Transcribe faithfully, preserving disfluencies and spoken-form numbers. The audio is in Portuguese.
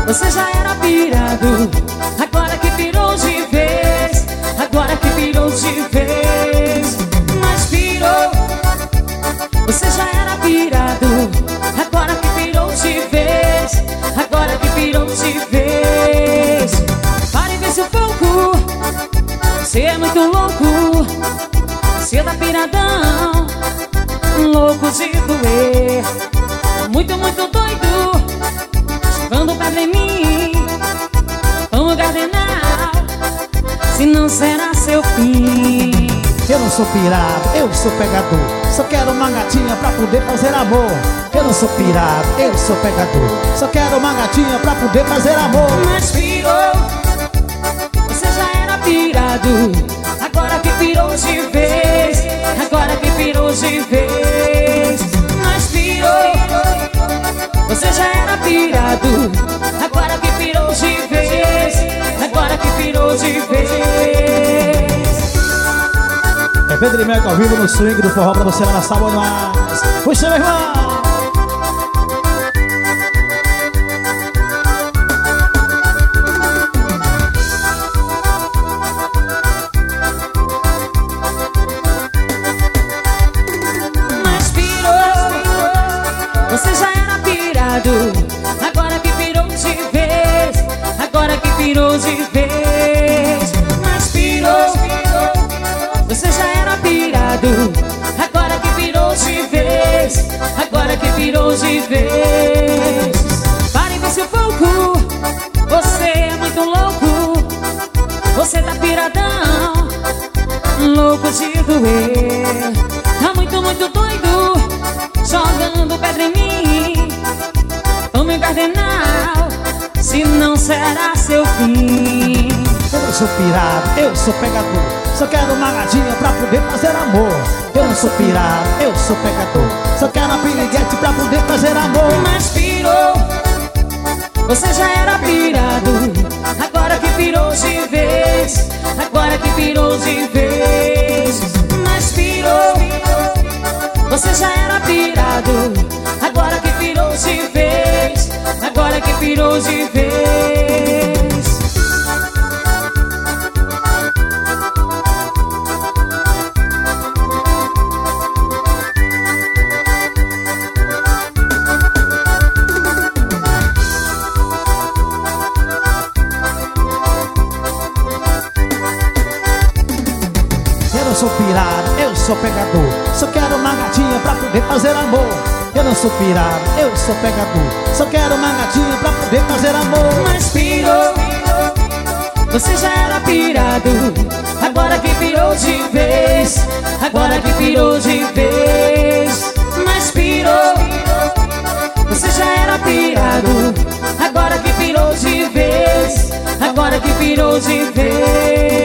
Você já era pirado, agora que pirou de vez. Agora que pirou de vez, mas pirou. Você já era pirado, agora que pirou de vez. Agora que pirou de vez. Pare e vê-se um pouco, você é muito louco. Você tá piradão, louco de doer. Muito, muito doido, jogando pedra em mim, como cardenal, se não será seu fim. Eu não sou pirado, eu sou pegador. Só quero uma gatinha pra poder fazer amor. Eu não sou pirado, eu sou pegador. Só quero uma gatinha pra poder fazer amor. Mas pirou, você já era pirado, agora que pirou de vez. Agora que pirou de vez, mas pirou. Você já era pirado, agora que pirou de vez. Agora que pirou de vez. É Pedro e Meco ao vivo no swing do forró pra você lá na Sábado Mais. Puxa, meu irmão! Mas pirou, você já era pirado, agora que pirou de vez. Agora que pirou de vez. Mas pirou, você já era pirado, agora que pirou de vez. Agora que pirou de vez. Pare e vê-se um pouco, você é muito louco. Você tá piradão, louco de doer. Tá muito, muito doido, jogando pedra em mim, como um cardenal, se não será seu fim. Eu não sou pirado, eu sou pegador. Só quero uma gatinha pra poder fazer amor. Eu não sou pirado, eu sou pegador. Só quero uma piriguete pra poder fazer amor. Mas pirou, você já era pirado, agora que pirou de vez. Agora que pirou de vez. Mas pirou, você já era pirado, agora que pirou de vez. Agora que pirou de vez. Eu não sou pirado, eu sou pegador. Só quero uma gatinha pra poder fazer amor. Eu não sou pirado, eu sou pegador. Só quero uma gatinha pra poder fazer amor. Mas pirou, você já era pirado, agora que pirou de vez. Agora que pirou de vez. Mas pirou, você já era pirado, agora que pirou de vez. Agora que pirou de vez.